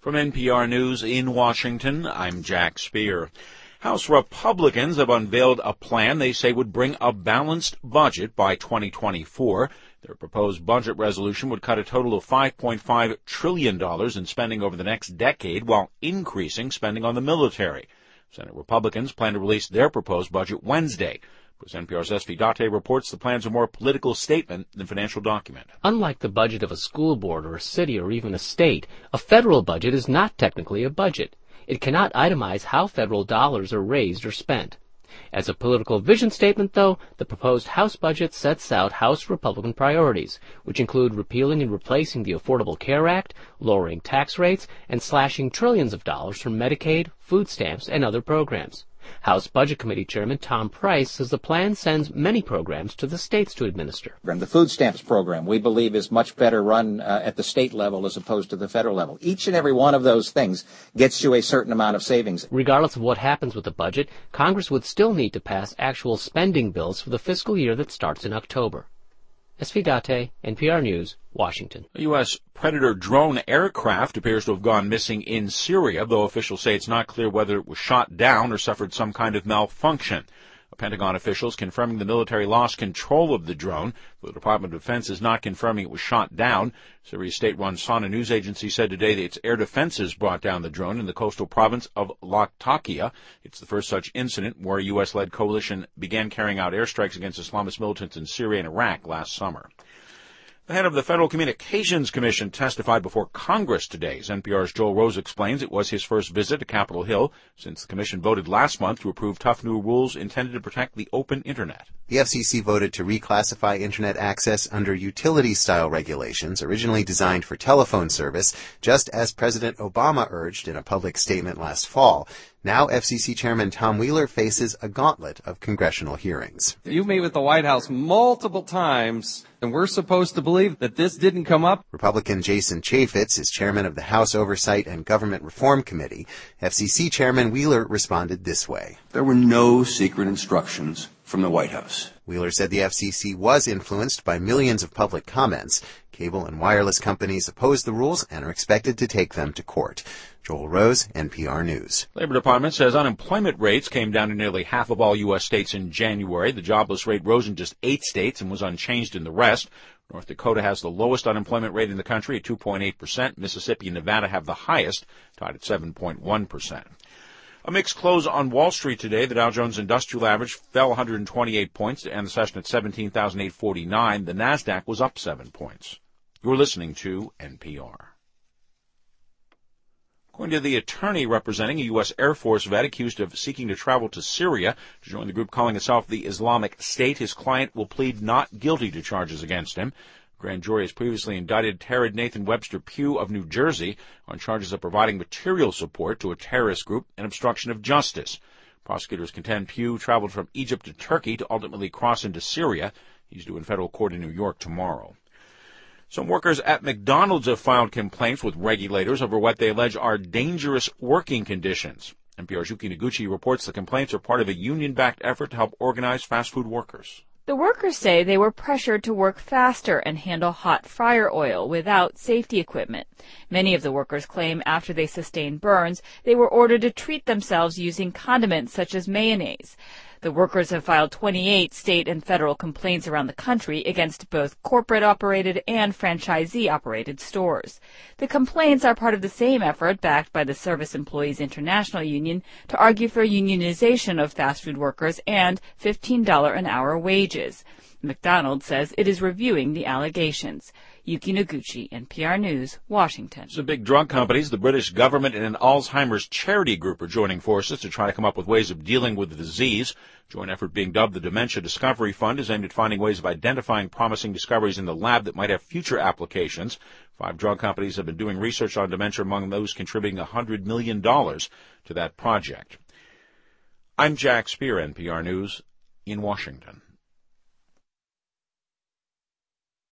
From NPR News in Washington, I'm Jack Speer. House Republicans have unveiled a plan they say would bring a balanced budget by 2024. Their proposed budget resolution would cut a total of $5.5 trillion in spending over the next decade while increasing spending on the military. Senate Republicans plan to release their proposed budget Wednesday. As NPR's SV Date reports, the plan's a more political statement than financial document. Unlike the budget of a school board or a city or even a state, a federal budget is not technically a budget. It cannot itemize how federal dollars are raised or spent. As a political vision statement, though, the proposed House budget sets out House Republican priorities, which include repealing and replacing the Affordable Care Act, lowering tax rates, and slashing trillions of dollars from Medicaid, food stamps, and other programs. House Budget Committee Chairman Tom Price says the plan sends many programs to the states to administer. The food stamps program, we believe, is much better run at the state level as opposed to the federal level. Each and every one of those things gets you a certain amount of savings. Regardless of what happens with the budget, Congress would still need to pass actual spending bills for the fiscal year that starts in October. SV Date, NPR News, Washington. A U.S. Predator drone aircraft appears to have gone missing in Syria, though officials say it's not clear whether it was shot down or suffered some kind of malfunction. Pentagon officials confirming the military lost control of the drone. The Department of Defense is not confirming it was shot down. Syria's state-run Sana news agency said today that its air defenses brought down the drone in the coastal province of Latakia. It's the first such incident where a U.S.-led coalition began carrying out airstrikes against Islamist militants in Syria and Iraq last summer. The head of the Federal Communications Commission testified before Congress today. As NPR's Joel Rose explains, it was his first visit to Capitol Hill since the commission voted last month to approve tough new rules intended to protect the open Internet. The FCC voted to reclassify Internet access under utility-style regulations originally designed for telephone service, just as President Obama urged in a public statement last fall. Now FCC Chairman Tom Wheeler faces a gauntlet of congressional hearings. You meet with the White House multiple times, and we're supposed to believe that this didn't come up? Republican Jason Chaffetz is chairman of the House Oversight and Government Reform Committee. FCC Chairman Wheeler responded this way. There were no secret instructions from the White House. Wheeler said the FCC was influenced by millions of public comments. Cable and wireless companies oppose the rules and are expected to take them to court. Joel Rose, NPR News. Labor Department says unemployment rates came down in nearly half of all U.S. states in January. The jobless rate rose in just 8 states and was unchanged in the rest. North Dakota has the lowest unemployment rate in the country at 2.8%. Mississippi and Nevada have the highest, tied at 7.1%. A mixed close on Wall Street today. The Dow Jones Industrial Average fell 128 points to end the session at 17,849. The Nasdaq was up 7 points. You're listening to NPR. According to the attorney representing a U.S. Air Force vet accused of seeking to travel to Syria to join the group calling itself the Islamic State, his client will plead not guilty to charges against him. Grand jury has previously indicted Terrad Nathan Webster Pugh of New Jersey on charges of providing material support to a terrorist group and obstruction of justice. Prosecutors contend Pugh traveled from Egypt to Turkey to ultimately cross into Syria. He's due in federal court in New York tomorrow. Some workers at McDonald's have filed complaints with regulators over what they allege are dangerous working conditions. NPR's Yuki Noguchi reports the complaints are part of a union-backed effort to help organize fast food workers. The workers say they were pressured to work faster and handle hot fryer oil without safety equipment. Many of the workers claim after they sustained burns, they were ordered to treat themselves using condiments such as mayonnaise. The workers have filed 28 state and federal complaints around the country against both corporate-operated and franchisee-operated stores. The complaints are part of the same effort backed by the Service Employees International Union to argue for unionization of fast food workers and $15 an hour wages. McDonald's says it is reviewing the allegations. Yuki Noguchi, NPR News, Washington. Some big drug companies, the British government, and an Alzheimer's charity group are joining forces to try to come up with ways of dealing with the disease. Joint effort being dubbed the Dementia Discovery Fund is aimed at finding ways of identifying promising discoveries in the lab that might have future applications. 5 drug companies have been doing research on dementia, among those contributing $100 million to that project. I'm Jack Speer, NPR News, in Washington.